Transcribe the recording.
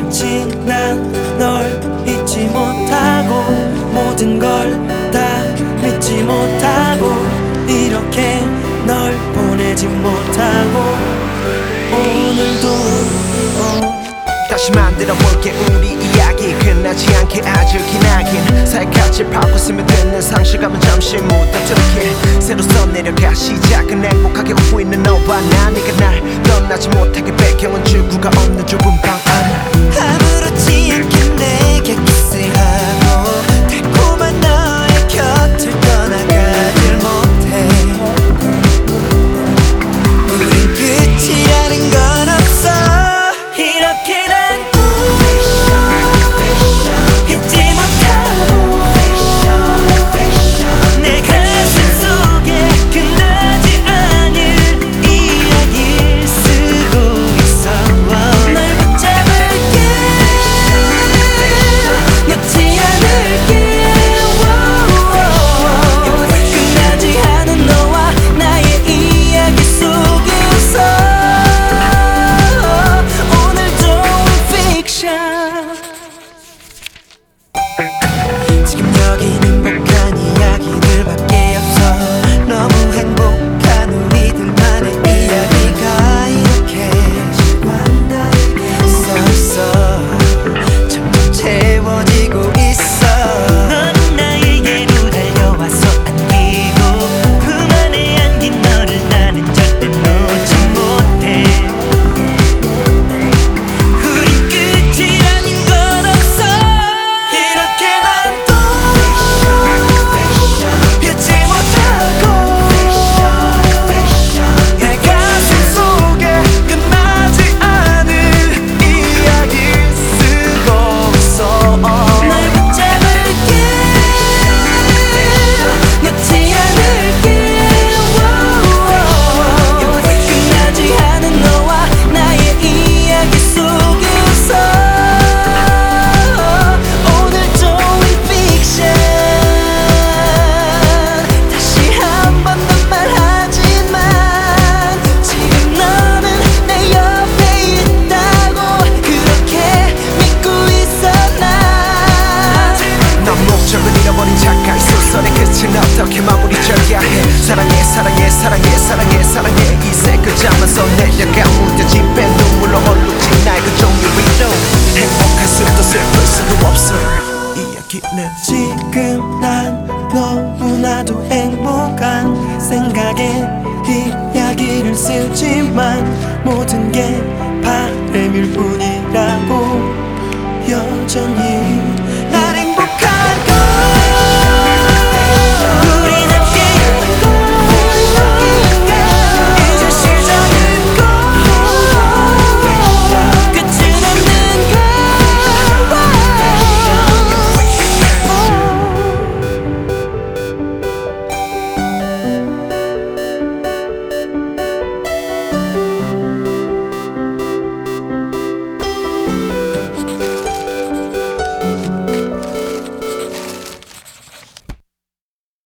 지난 널 잊지 못하고 모든 걸 다 믿지 못하고 이렇게 널 보내지 못하고 오늘도 다시 만들어 볼게 우리 이야기 끝나지 않게 아주 기나긴 살갗을 밟고 스며 듣는 상실감은 잠시 묻어두게 새로 써내려가 시작은 행복하게 웃고 있는 너와 나 네가 날 떠나지 못하게 배경은 출구가 없는 좁은 방 안에 아무렇지 않게 내게 키스하고 달콤한 너의 곁을 떠나가질 못해 우린 끝이라는 건 없어 이렇게 난 잊지 못하고 내 가슴 속에 끝나지 않을 이야기를 쓰고 있어 널 붙잡을게 놓지 않을게 끝나지 않은 너와 나의 이야기 속에서 오늘도 픽션 지금 여기는 행복한 이야기들밖에 없어 너무 행복한 우리들만의 이야기가 이렇게 써있어 점점 채워지고 있어 넌 나에게로 달려와서 안기고 품 안에 안긴 너를 나는 절대 놓지 못해 우린 끝이라는 건 없어 이렇게 난 또 잊지 못하고 내 가슴 속에 끝나지 않을 이야기 쓰고 있어 널 붙잡을게 놓지 않을게 끝나지 않은 너와 나의 이야기 속에서 오늘도 픽션 다시 한 번 더 말하지만 지금 너는 내 옆에 있다고 그렇게 믿고 있어 넌 목적을 잃어버린 작가의 소설의 끝은 어떻게 마무리 져야 해 사랑해 사랑해 사랑해 사랑해 사랑해 이세 글자만 써내려가 무뎌진 배 눈물로 얼룩진 나의 그 종류 위로 행복할 수도 슬플 수도 없어 이야기는 지금 난 너무나도 행복한 생각에 이야기를 쓰지만 모든 게 바람일 뿐